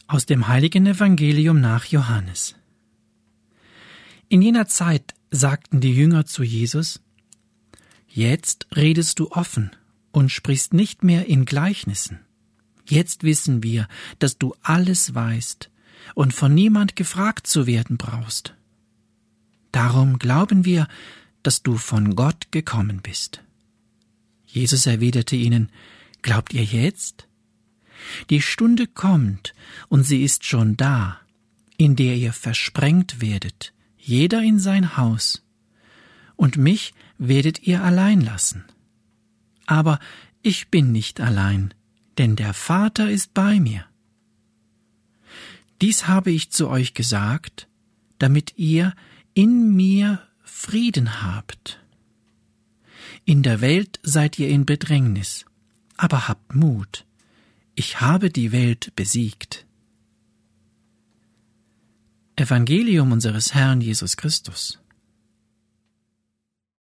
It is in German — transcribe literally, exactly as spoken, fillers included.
Aus dem heiligen Evangelium nach Johannes. In jener Zeit sagten die Jünger zu Jesus: Jetzt redest du offen und sprichst nicht mehr in Gleichnissen. Jetzt wissen wir, dass du alles weißt und von niemand gefragt zu werden brauchst. Darum glauben wir, dass du von Gott gekommen bist. Jesus erwiderte ihnen: Glaubt ihr jetzt? Die Stunde kommt, und sie ist schon da, in der ihr versprengt werdet, jeder in sein Haus, und mich werdet ihr allein lassen. Aber ich bin nicht allein, denn der Vater ist bei mir. Dies habe ich zu euch gesagt, damit ihr in mir Frieden habt. In der Welt seid ihr in Bedrängnis, aber habt Mut. Ich habe die Welt besiegt. Evangelium unseres Herrn Jesus Christus.